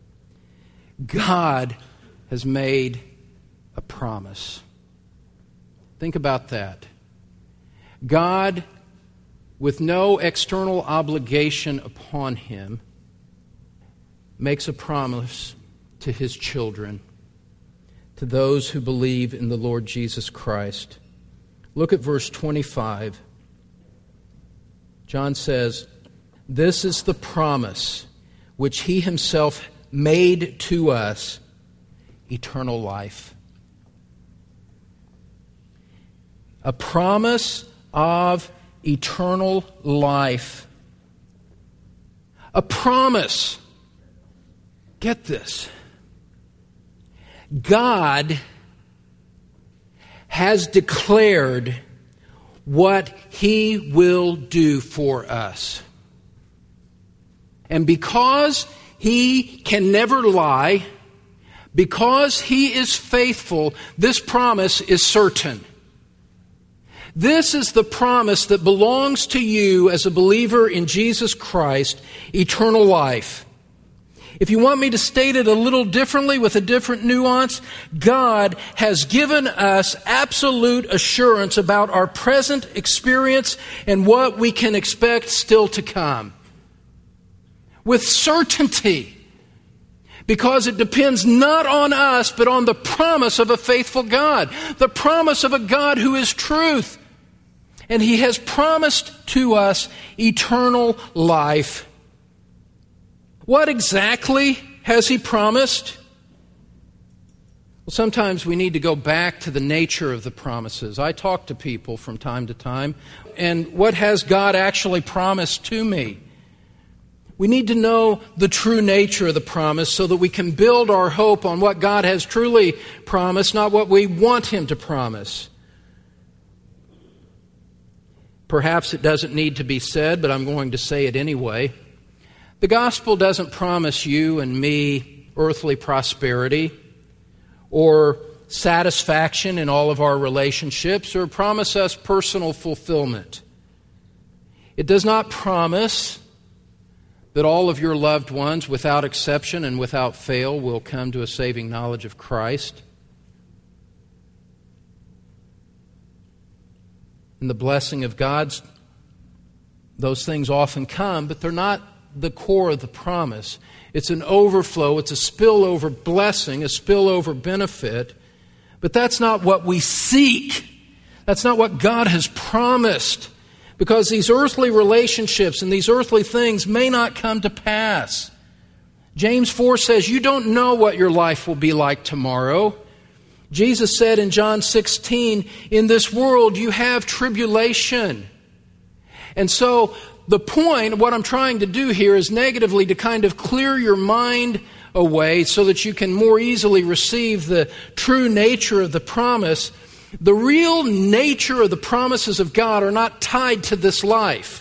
God has made a promise. Think about that. God, with no external obligation upon Him, makes a promise to His children, to those who believe in the Lord Jesus Christ. Look at verse 25. John says, "This is the promise which He Himself made to us, eternal life." A promise of eternal life. A promise. Get this. God has declared what He will do for us. And because He can never lie, because He is faithful, this promise is certain. This is the promise that belongs to you as a believer in Jesus Christ, eternal life. If you want me to state it a little differently with a different nuance, God has given us absolute assurance about our present experience and what we can expect still to come. With certainty. Because it depends not on us, but on the promise of a faithful God. The promise of a God who is truth. And He has promised to us eternal life. What exactly has He promised? Well, sometimes we need to go back to the nature of the promises. I talk to people from time to time, and what has God actually promised to me? We need to know the true nature of the promise so that we can build our hope on what God has truly promised, not what we want Him to promise. Perhaps it doesn't need to be said, but I'm going to say it anyway. The gospel doesn't promise you and me earthly prosperity or satisfaction in all of our relationships or promise us personal fulfillment. It does not promise that all of your loved ones, without exception and without fail, will come to a saving knowledge of Christ. And the blessing of God, those things often come, but they're not the core of the promise. It's an overflow, it's a spillover blessing, a spillover benefit, but that's not what we seek. That's not what God has promised, because these earthly relationships and these earthly things may not come to pass. James 4 says, you don't know what your life will be like tomorrow. Jesus said in John 16, in this world you have tribulation. And so the point, what I'm trying to do here is negatively to kind of clear your mind away so that you can more easily receive the true nature of the promise. The real nature of the promises of God are not tied to this life.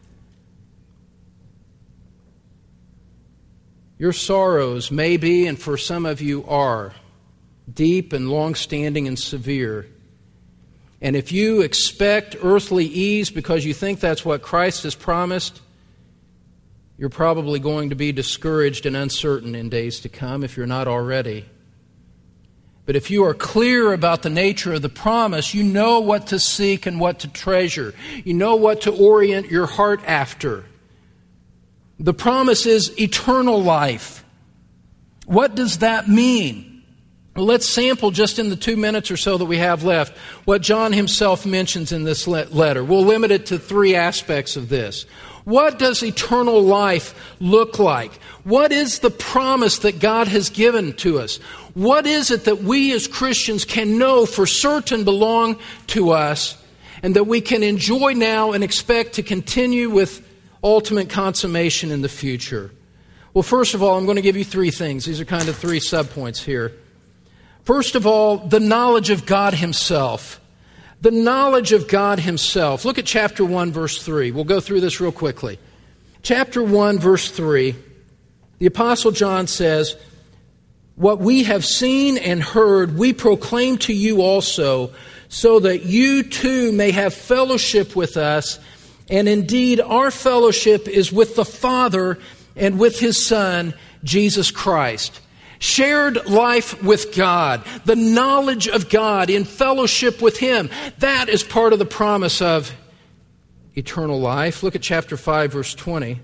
Your sorrows may be, and for some of you are, deep and long-standing and severe. And if you expect earthly ease because you think that's what Christ has promised, you're probably going to be discouraged and uncertain in days to come if you're not already. But if you are clear about the nature of the promise, you know what to seek and what to treasure. You know what to orient your heart after. The promise is eternal life. What does that mean? Well, let's sample just in the 2 minutes or so that we have left what John himself mentions in this letter. We'll limit it to 3 aspects of this. What does eternal life look like? What is the promise that God has given to us? What is it that we as Christians can know for certain belong to us and that we can enjoy now and expect to continue with ultimate consummation in the future? Well, first of all, I'm going to give you 3 things. These are kind of 3 subpoints here. First of all, the knowledge of God Himself. The knowledge of God Himself. Look at chapter 1, verse 3. We'll go through this real quickly. Chapter 1, verse 3, the Apostle John says, "What we have seen and heard, we proclaim to you also, so that you too may have fellowship with us. And indeed, our fellowship is with the Father and with His Son, Jesus Christ." Shared life with God, the knowledge of God in fellowship with Him, that is part of the promise of eternal life. Look at chapter 5, verse 20,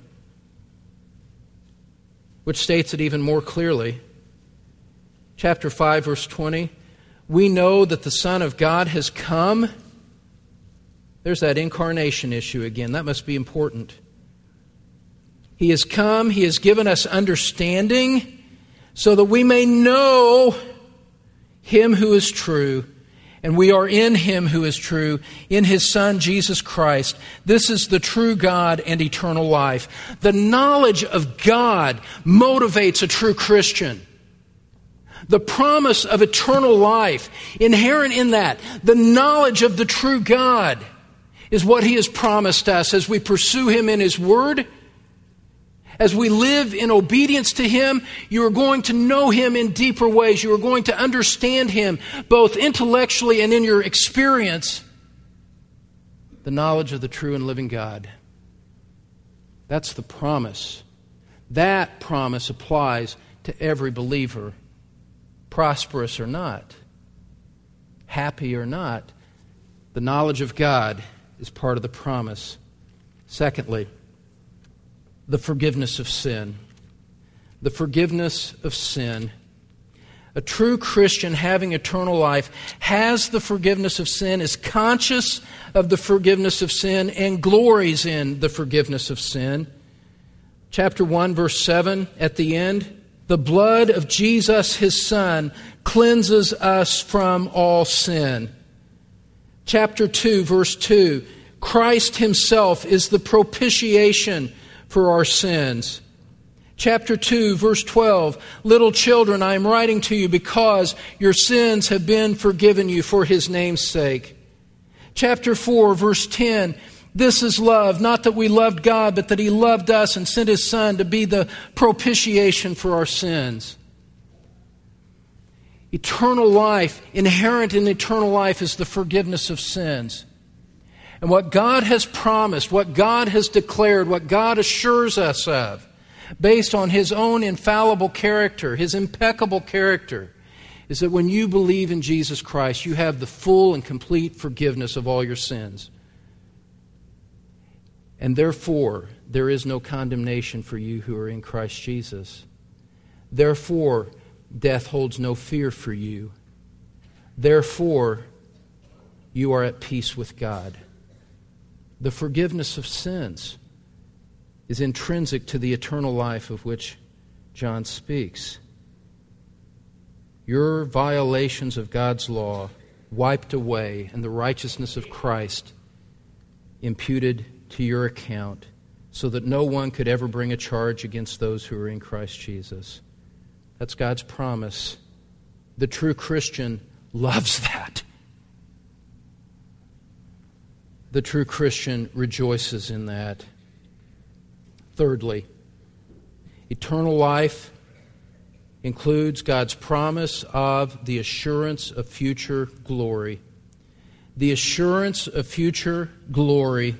which states it even more clearly. Chapter 5, verse 20, we know that the Son of God has come. There's that incarnation issue again. That must be important. He has come, He has given us understanding, so that we may know Him who is true, and we are in Him who is true, in His Son, Jesus Christ. This is the true God and eternal life. The knowledge of God motivates a true Christian. The promise of eternal life, inherent in that, the knowledge of the true God, is what He has promised us as we pursue Him in His Word. As we live in obedience to Him, you are going to know Him in deeper ways. You are going to understand Him both intellectually and in your experience. The knowledge of the true and living God. That's the promise. That promise applies to every believer, prosperous or not, happy or not. The knowledge of God is part of the promise. Secondly, the forgiveness of sin. The forgiveness of sin. A true Christian having eternal life has the forgiveness of sin, is conscious of the forgiveness of sin, and glories in the forgiveness of sin. Chapter 1, verse 7, at the end, the blood of Jesus, His Son, cleanses us from all sin. Chapter 2, verse 2, Christ Himself is the propitiation for our sins. Chapter 2, verse 12, little children, I am writing to you because your sins have been forgiven you for His name's sake. Chapter 4, verse 10, this is love, not that we loved God, but that He loved us and sent His Son to be the propitiation for our sins. Eternal life, inherent in eternal life, is the forgiveness of sins. And what God has promised, what God has declared, what God assures us of, based on His own infallible character, His impeccable character, is that when you believe in Jesus Christ, you have the full and complete forgiveness of all your sins. And therefore, there is no condemnation for you who are in Christ Jesus. Therefore, death holds no fear for you. Therefore, you are at peace with God. The forgiveness of sins is intrinsic to the eternal life of which John speaks. your violations of God's law wiped away and the righteousness of Christ imputed to your account, so that no one could ever bring a charge against those who are in Christ Jesus. That's God's promise. The true Christian loves that. The true Christian rejoices in that. Thirdly, eternal life includes God's promise of the assurance of future glory. The assurance of future glory.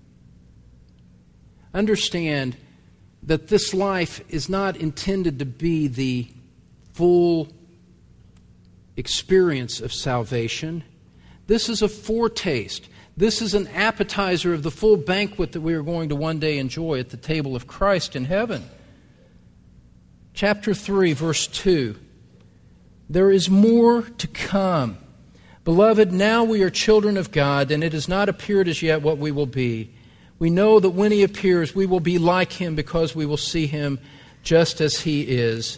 Understand that this life is not intended to be the full experience of salvation. This is a foretaste. This is an appetizer of the full banquet that we are going to one day enjoy at the table of Christ in heaven. Chapter 3, verse 2. There is more to come. Beloved, now we are children of God, and it has not appeared as yet what we will be. We know that when He appears, we will be like Him, because we will see Him just as He is.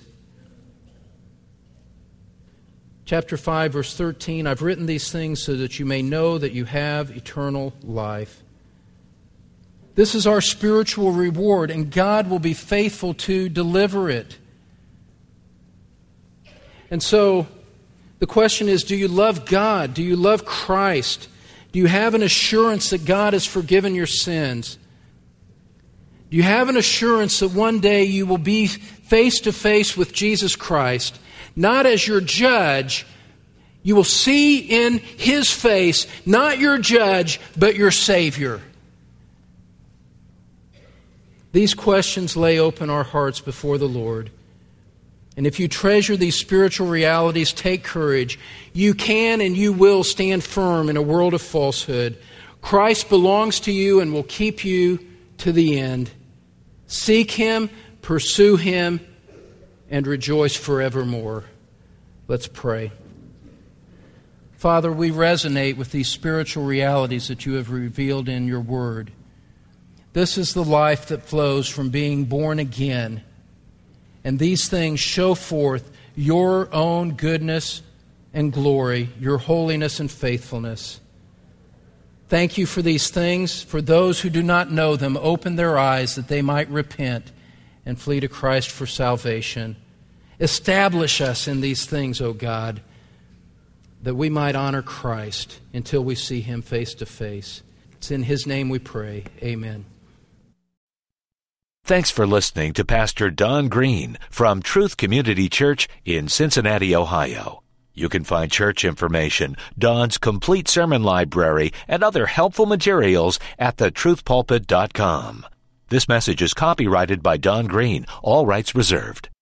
Chapter 5, verse 13, I've written these things so that you may know that you have eternal life. This is our spiritual reward, and God will be faithful to deliver it. And so, the question is, do you love God? Do you love Christ? Do you have an assurance that God has forgiven your sins? Do you have an assurance that one day you will be face to face with Jesus Christ, not as your judge? You will see in His face, not your judge, but your Savior. These questions lay open our hearts before the Lord. And if you treasure these spiritual realities, take courage. You can and you will stand firm in a world of falsehood. Christ belongs to you and will keep you to the end. Seek Him, pursue Him, and rejoice forevermore. Let's pray. Father, we resonate with these spiritual realities that you have revealed in your word. This is the life that flows from being born again. And these things show forth your own goodness and glory, your holiness and faithfulness. Thank you for these things. For those who do not know them, open their eyes that they might repent and flee to Christ for salvation. Establish us in these things, O God, that we might honor Christ until we see Him face to face. It's in His name we pray. Amen. Thanks for listening to Pastor Don Green from Truth Community Church in Cincinnati, Ohio. You can find church information, Don's complete sermon library, and other helpful materials at thetruthpulpit.com. This message is copyrighted by Don Green, all rights reserved.